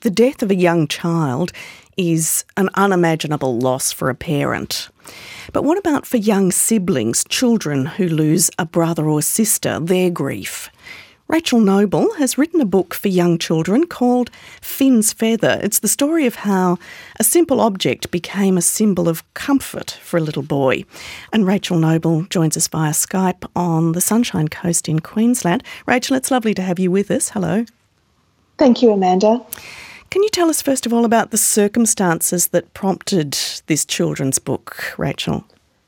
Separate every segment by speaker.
Speaker 1: the death of a young child is an unimaginable loss for a parent. But what about for young siblings, children who lose a brother or sister, their grief? Rachel Noble has written a book for young children called Finn's Feather. It's the story of how a simple object became a symbol of comfort for a little boy. And Rachel Noble joins us via Skype on the Sunshine Coast in Queensland. Rachel, it's lovely to have you with us. Hello.
Speaker 2: Thank you, Amanda.
Speaker 1: Can you tell us first of all about the circumstances that prompted this children's book, Rachel?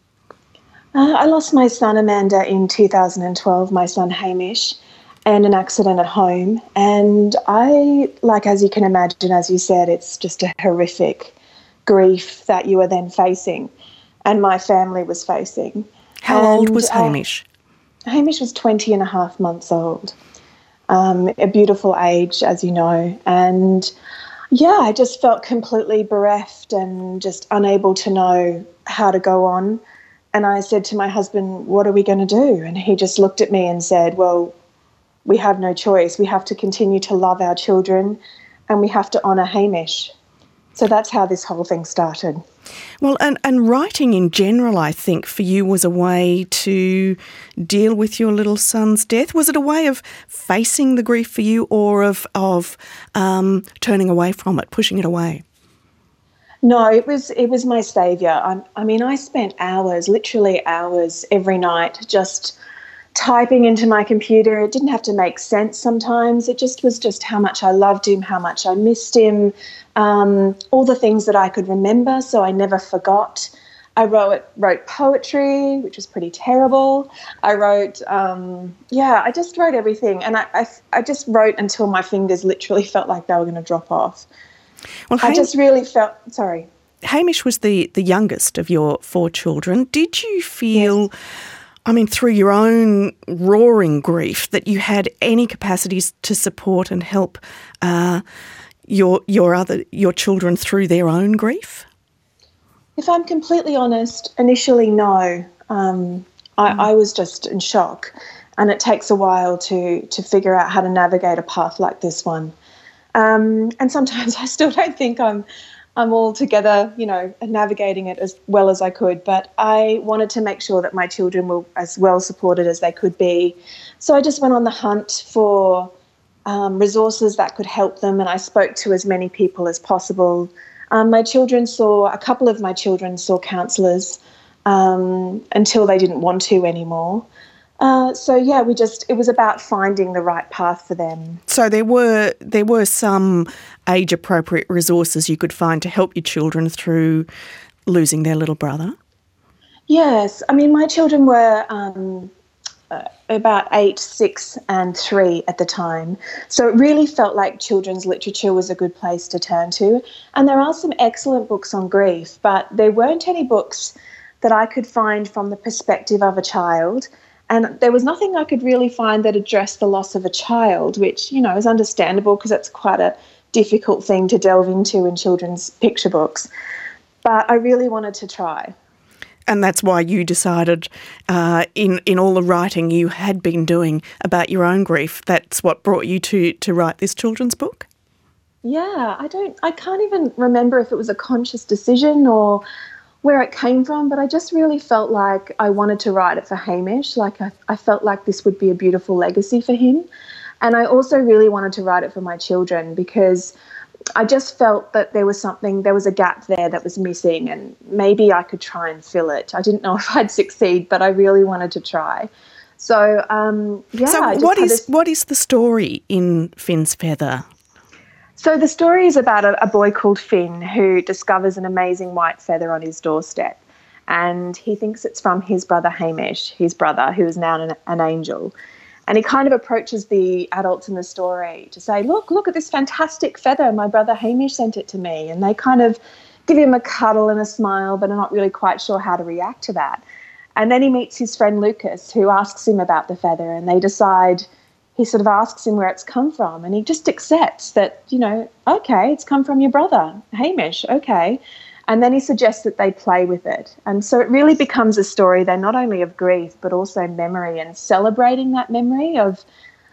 Speaker 2: I lost my son, Amanda, in 2012, my son Hamish, and an accident at home. And as you can imagine, as you said, it's just a horrific grief that you are then facing and my family was facing.
Speaker 1: How old was Hamish?
Speaker 2: Hamish was 20 and a half months old. A beautiful age, as you know. And I just felt completely bereft and just unable to know how to go on. And I said to my husband, what are we going to do? And he just looked at me and said, well, we have no choice. We have to continue to love our children and we have to honour Hamish. So that's how this whole thing started.
Speaker 1: Well, and writing in general, I think, for you was a way to deal with your little son's death. Was it a way of facing the grief for you or of turning away from it, pushing it away?
Speaker 2: No, it was my saviour. I spent hours, literally hours every night just typing into my computer. It didn't have to make sense sometimes. It just was just how much I loved him, how much I missed him, all the things that I could remember so I never forgot. I wrote poetry, which was pretty terrible. I wrote, I just wrote everything. And I just wrote until my fingers literally felt like they were going to drop off.
Speaker 1: Well,
Speaker 2: I just really felt, sorry.
Speaker 1: Hamish was the youngest of your 4 children. Did you feel... Yes. Through your own roaring grief, that you had any capacities to support and help your children through their own grief?
Speaker 2: If I'm completely honest, initially no. I was just in shock, and it takes a while to figure out how to navigate a path like this one. And sometimes I still don't think I'm all together, navigating it as well as I could. But I wanted to make sure that my children were as well supported as they could be. So I just went on the hunt for resources that could help them, and I spoke to as many people as possible. A couple of my children saw counsellors until they didn't want to anymore. It was about finding the right path for them.
Speaker 1: So there were some age-appropriate resources you could find to help your children through losing their little brother?
Speaker 2: Yes. My children were about 8, 6 and 3 at the time. So it really felt like children's literature was a good place to turn to. And there are some excellent books on grief, but there weren't any books that I could find from the perspective of a child. And there was nothing I could really find that addressed the loss of a child, which, is understandable because it's quite a difficult thing to delve into in children's picture books. But I really wanted to try.
Speaker 1: And that's why you decided in all the writing you had been doing about your own grief, that's what brought you to write this children's book?
Speaker 2: Yeah, I can't even remember if it was a conscious decision or where it came from, but I just really felt like I wanted to write it for Hamish. I felt like this would be a beautiful legacy for him. And I also really wanted to write it for my children because I just felt that there was a gap there that was missing, and maybe I could try and fill it. I didn't know if I'd succeed, but I really wanted to try. So,
Speaker 1: what is the story in Finn's Feather?
Speaker 2: So the story is about a boy called Finn who discovers an amazing white feather on his doorstep, and he thinks it's from his brother Hamish, his brother, who is now an angel. And he kind of approaches the adults in the story to say, look at this fantastic feather. My brother Hamish sent it to me. And they kind of give him a cuddle and a smile, but are not really quite sure how to react to that. And then he meets his friend Lucas, who asks him about the feather, and they decide... He sort of asks him where it's come from, and he just accepts that, okay, it's come from your brother, Hamish, okay. And then he suggests that they play with it. And so it really becomes a story then not only of grief but also memory and celebrating that memory of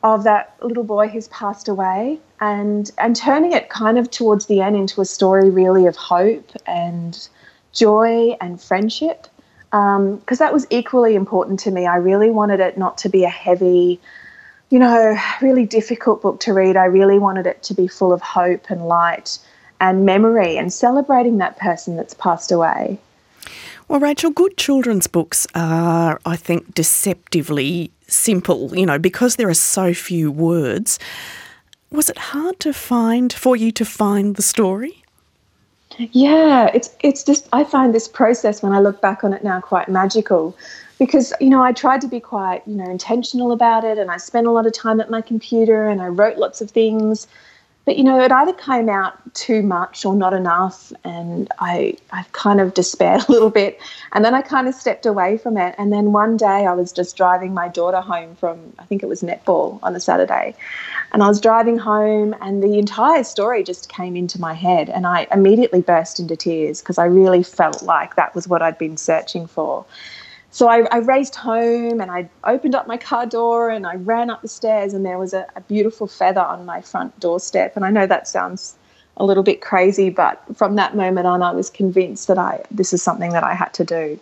Speaker 2: of that little boy who's passed away, and turning it kind of towards the end into a story really of hope and joy and friendship, because that was equally important to me. I really wanted it not to be a heavy, really difficult book to read. I really wanted it to be full of hope and light and memory and celebrating that person that's passed away.
Speaker 1: Well, Rachel, good children's books are, I think, deceptively simple, because there are so few words. Was it hard for you to find the story?
Speaker 2: Yeah, it's just, I find this process, when I look back on it now, quite magical, because, I tried to be quite, intentional about it, and I spent a lot of time at my computer and I wrote lots of things. But, it either came out too much or not enough, and I kind of despaired a little bit, and then I kind of stepped away from it. And then one day I was just driving my daughter home from, I think it was netball on a Saturday, and I was driving home and the entire story just came into my head, and I immediately burst into tears because I really felt like that was what I'd been searching for. So I raced home and I opened up my car door and I ran up the stairs, and there was a beautiful feather on my front doorstep. And I know that sounds a little bit crazy, but from that moment on, I was convinced that this is something that I had to do.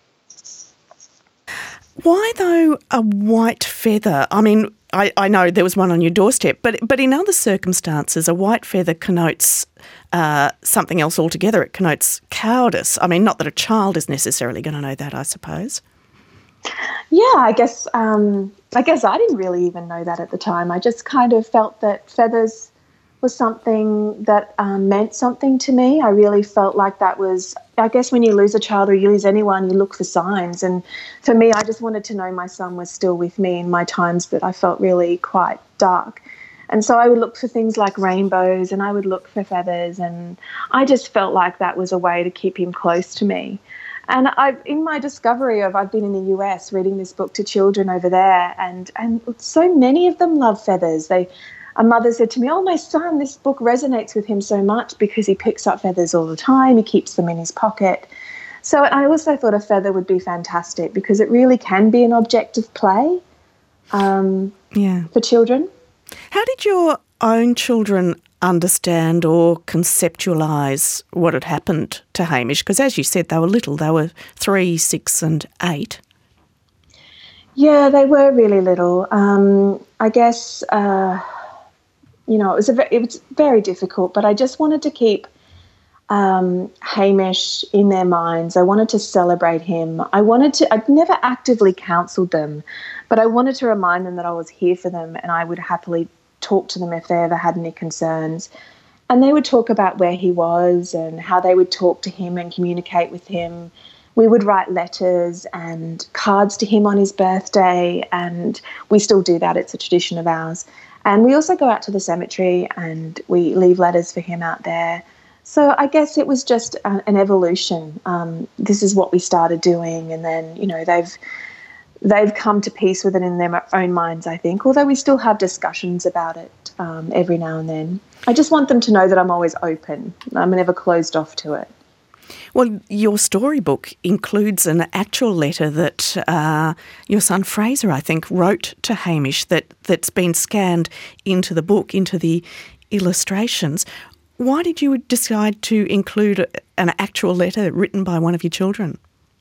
Speaker 1: Why, though, a white feather? I mean, I know there was one on your doorstep, but in other circumstances, a white feather connotes something else altogether. It connotes cowardice. I mean, not that a child is necessarily going to know that, I suppose.
Speaker 2: Yeah, I guess I didn't really even know that at the time. I just kind of felt that feathers was something that meant something to me. I really felt like that was, I guess when you lose a child or you lose anyone, you look for signs. And for me, I just wanted to know my son was still with me in my times that I felt really quite dark. And so I would look for things like rainbows, and I would look for feathers, and I just felt like that was a way to keep him close to me. And in my discovery I've been in the US reading this book to children over there, and so many of them love feathers. A mother said to me, "Oh, my son, this book resonates with him so much because he picks up feathers all the time. He keeps them in his pocket." So I also thought a feather would be fantastic because it really can be an object of play for children.
Speaker 1: How did your own children understand or conceptualise what had happened to Hamish? Because as you said, they were little. They were 3, 6 and 8.
Speaker 2: Yeah, they were really little. I guess... it was very difficult, but I just wanted to keep Hamish in their minds. I wanted to celebrate him. I'd never actively counselled them, but I wanted to remind them that I was here for them and I would happily talk to them if they ever had any concerns. And they would talk about where he was and how they would talk to him and communicate with him. We would write letters and cards to him on his birthday, and we still do that. It's a tradition of ours. And we also go out to the cemetery and we leave letters for him out there. So I guess it was just an evolution. This is what we started doing, and then, they've come to peace with it in their own minds, I think, although we still have discussions about it every now and then. I just want them to know that I'm always open. I'm never closed off to it.
Speaker 1: Well, your storybook includes an actual letter that your son Fraser, I think, wrote to Hamish that's been scanned into the book, into the illustrations. Why did you decide to include an actual letter written by one of your children?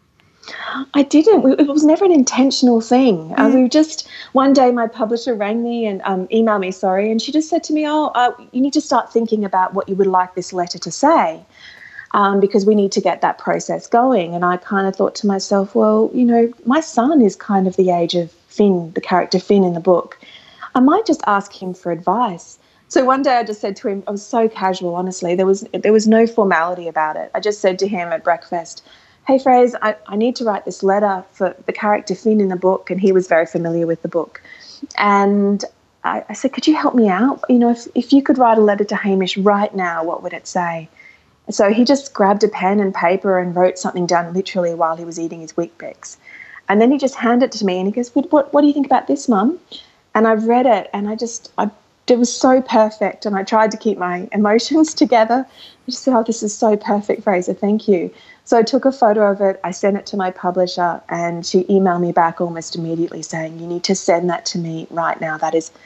Speaker 2: I didn't. It was never an intentional thing. One day my publisher rang me and emailed me, and she just said to me, you need to start thinking about what you would like this letter to say. Because we need to get that process going. And I kind of thought to myself, well, my son is kind of the age of Finn, the character Finn in the book. I might just ask him for advice. So one day I just said to him, I was so casual, honestly, there was no formality about it. I just said to him at breakfast, "Hey, Fraser, I need to write this letter for the character Finn in the book." And he was very familiar with the book. And I said, "Could you help me out? If you could write a letter to Hamish right now, what would it say?" So he just grabbed a pen and paper and wrote something down literally while he was eating his Weet-Bix. And then he just handed it to me and he goes, what do you think about this, Mum? And I've read it and it was so perfect, and I tried to keep my emotions together. I just said, this is so perfect, Fraser, thank you. So I took a photo of it, I sent it to my publisher, and she emailed me back almost immediately saying, "You need to send that to me right now. That is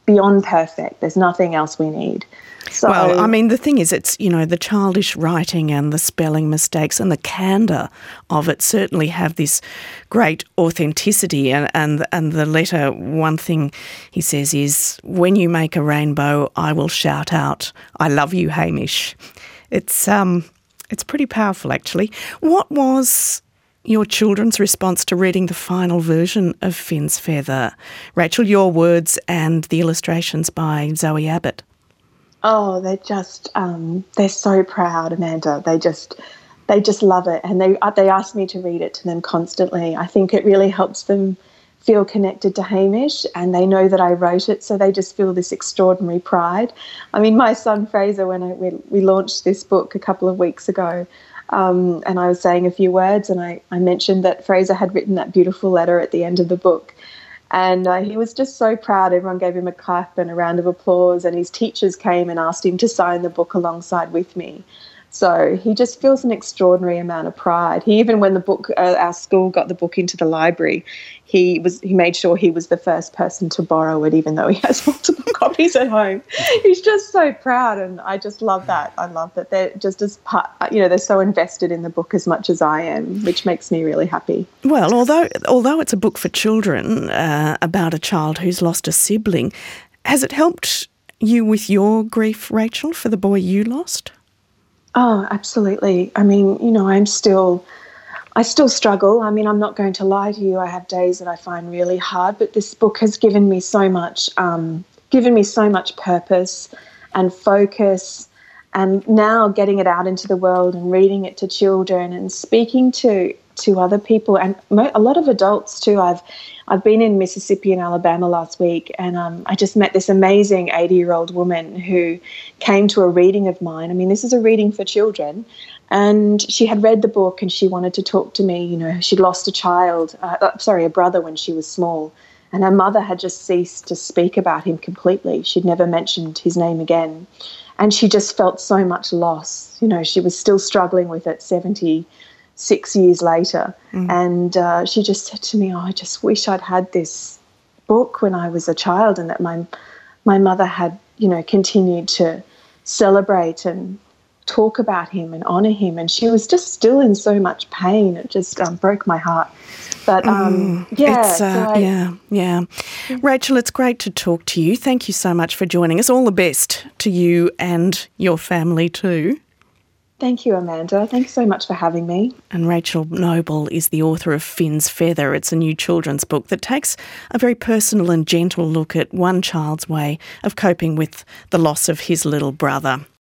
Speaker 2: beyond perfect. There's nothing else we need. So,
Speaker 1: well, I mean, the thing is, it's, the childish writing and the spelling mistakes and the candour of it certainly have this great authenticity. And the letter, one thing he says is, when you make a rainbow, I will shout out, I love you, Hamish. It's pretty powerful, actually. What was your children's response to reading the final version of Finn's Feather? Rachel, your words and the illustrations by Zoe Abbott.
Speaker 2: Oh, they're so proud, Amanda. They just love it, and they ask me to read it to them constantly. I think it really helps them feel connected to Hamish, and they know that I wrote it, so they just feel this extraordinary pride. I mean, my son Fraser, when we launched this book a couple of weeks ago, and I was saying a few words, and I mentioned that Fraser had written that beautiful letter at the end of the book. And he was just so proud. Everyone gave him a clap and a round of applause, and his teachers came and asked him to sign the book alongside with me. So he just feels an extraordinary amount of pride. He even, when the book, our school got the book into the library, he made sure he was the first person to borrow it, even though he has multiple copies at home. He's just so proud, and I just love that. I love that they're just as they're so invested in the book as much as I am, which makes me really happy.
Speaker 1: Well, although it's a book for children about a child who's lost a sibling, has it helped you with your grief, Rachel, for the boy you lost?
Speaker 2: Oh, absolutely. I mean, I still struggle. I mean, I'm not going to lie to you. I have days that I find really hard, but this book has given me so much purpose and focus. And now getting it out into the world and reading it to children and speaking to other people and a lot of adults too. I've been in Mississippi and Alabama last week, and I just met this amazing 80-year-old woman who came to a reading of mine. I mean, this is a reading for children, and she had read the book and she wanted to talk to me. She'd lost a brother when she was small, and her mother had just ceased to speak about him completely. She'd never mentioned his name again, and she just felt so much loss. She was still struggling with it 76 years later. And she just said to me, I just wish I'd had this book when I was a child, and that my mother had, continued to celebrate and talk about him and honour him. And she was just still in so much pain. It just broke my heart. But
Speaker 1: yeah. Rachel, it's great to talk to you. Thank you so much for joining us. All the best to you and your family too.
Speaker 2: Thank you, Amanda. Thanks so much for having me.
Speaker 1: And Rachel Noble is the author of Finn's Feather. It's a new children's book that takes a very personal and gentle look at one child's way of coping with the loss of his little brother.